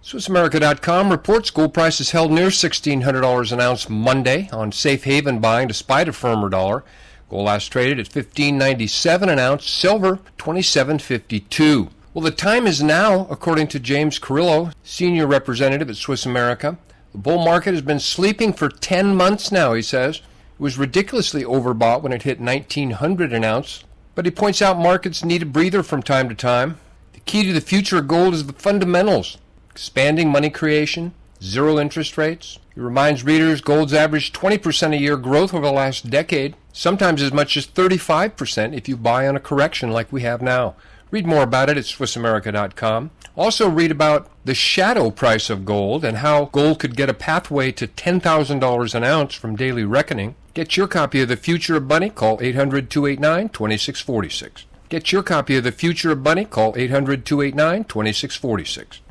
SwissAmerica.com reports gold prices held near $1,600 an ounce Monday on safe haven buying despite a firmer dollar. Gold last traded at $15.97 an ounce, silver $27.52. Well, the time is now, according to James Carrillo, senior representative at Swiss America. The bull market has been sleeping for 10 months now, he says. It was ridiculously overbought when it hit $1,900 an ounce. But he points out markets need a breather from time to time. The key to the future of gold is the fundamentals. Expanding money creation, zero interest rates. He reminds readers gold's averaged 20% a year growth over the last decade, sometimes as much as 35% if you buy on a correction like we have now. Read more about it at SwissAmerica.com. Also read about the shadow price of gold and how gold could get a pathway to $10,000 an ounce from daily reckoning. Get your copy of The Future of Money. Call 800-289-2646. Get your copy of The Future of Money. Call 800-289-2646.